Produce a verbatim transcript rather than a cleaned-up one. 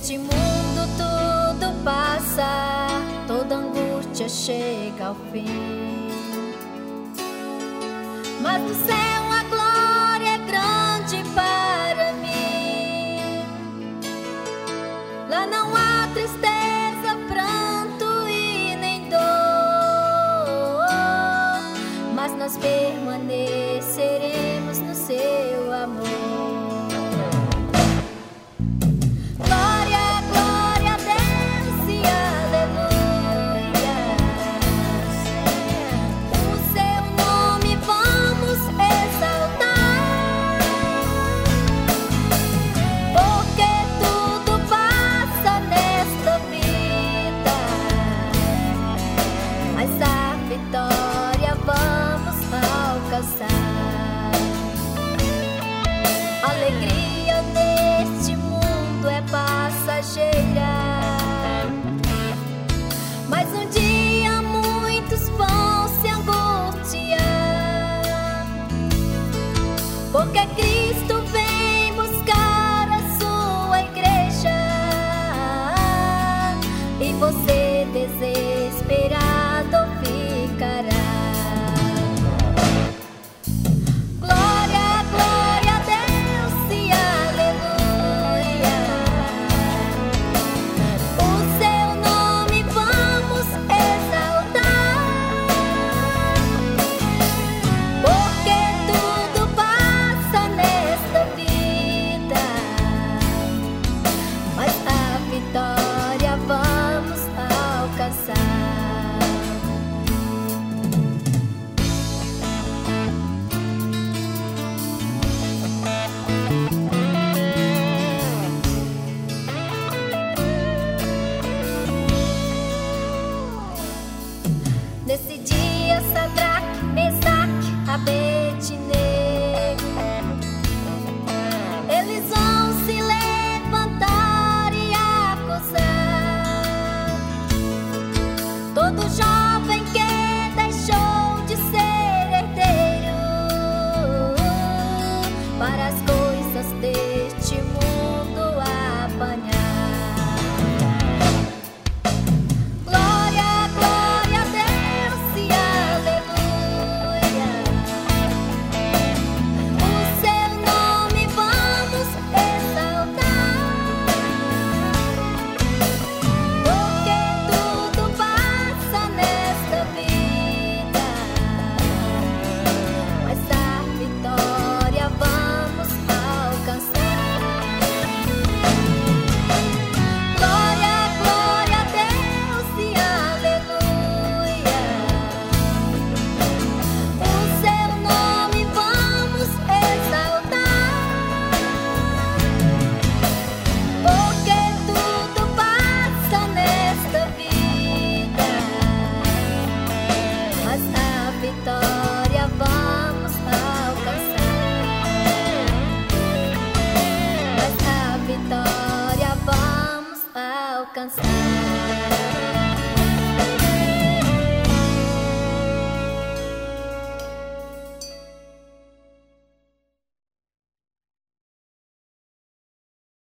Neste mundo tudo passa, toda angústia chega ao fim. Mas no céu a glória é grande para mim. Lá não há tristeza, pranto e nem dor, mas nós permaneceremos no seu amor. Alegria neste mundo é passageira, mas um dia muitos vão se angustiar, porque Cristo vem buscar a sua igreja, e você desesperado ficará. Nesse dia, Sadraque, Mesaque, Abednego, eles vão se levantar e acusar todo jovem que deixou de ser herdeiro para as coisas deste mundo apanhar. Alcançar.